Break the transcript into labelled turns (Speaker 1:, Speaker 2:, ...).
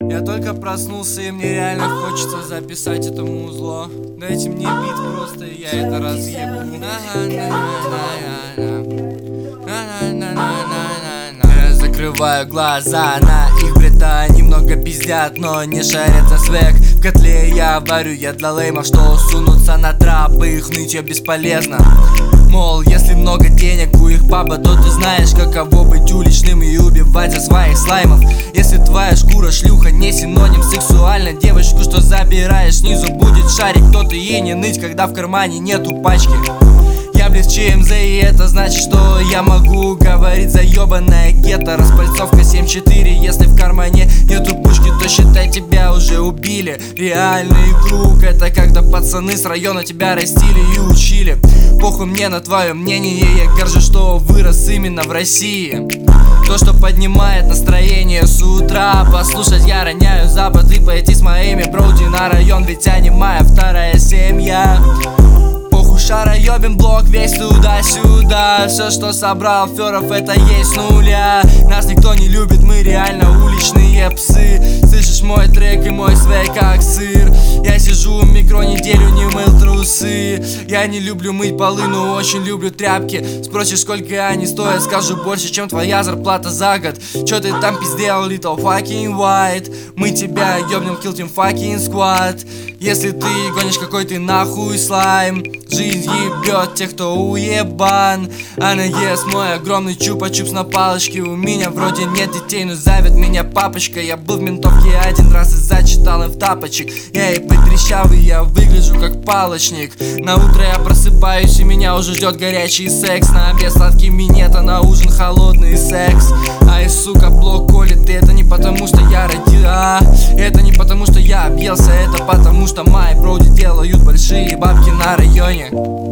Speaker 1: Я только проснулся, и мне реально хочется записать это музло. Дайте мне бит просто, и я это разъебу. Я закрываю глаза на их бреда. Немного пиздят, но не шарят за свек. В котле я варю, я для леймов, что сунутся на трап, и их нытье бесполезно. Мол, если много денег у их папа, то ты знаешь, каково быть уличным и убивать за своих слаймов. Если твоя шкура шлюха не синоним сексуально, девочку, что забираешь снизу, будет шарик, кто ты, и не ныть, когда в кармане нету пачки. Я близ ЧМЗ, и это значит, что я могу говорить заебанная гетто. Распальцовка 7-4, если в кармане нету пушки, то считай, тебя уже убили. Реальный круг, это когда пацаны с района тебя растили и учили. Похуй мне на твое мнение, я горжусь, что вырос именно в России. То, что поднимает настроение с утра. Послушать я роняю запад и пойти с моими броуди на район, ведь они моя вторая семья. Шароебим блок весь туда-сюда. Все, что собрал феров, это есть с нуля. Нас никто не любит, мы реально уличные псы. Слышишь мой трек и мой свей как сыр. Я сижу в микро неделю, не мыл трусы. Я не люблю мыть полы, но очень люблю тряпки. Спросишь, сколько они стоят, скажу больше, чем твоя зарплата за год. Чё ты там пиздел, little fucking white? Мы тебя ёбнем, kill team fucking squad. Если ты гонишь, какой ты нахуй слайм. Жизнь ебет тех, кто уебан. Она ест мой огромный чупа-чупс на палочке. У меня вроде нет детей, но зовет меня папочка. Я был в ментовке один раз и зачитал им в тапочек. Я и потрещавый, я выгляжу как палочник. На утро я просыпаюсь, и меня уже ждет горячий секс. На обед сладкий минет, а на ужин холодный секс. Ай, сука, блок колет, и это не потому, что я это не потому, что я объелся, это потому, что мои броуди делают большие бабки на районе.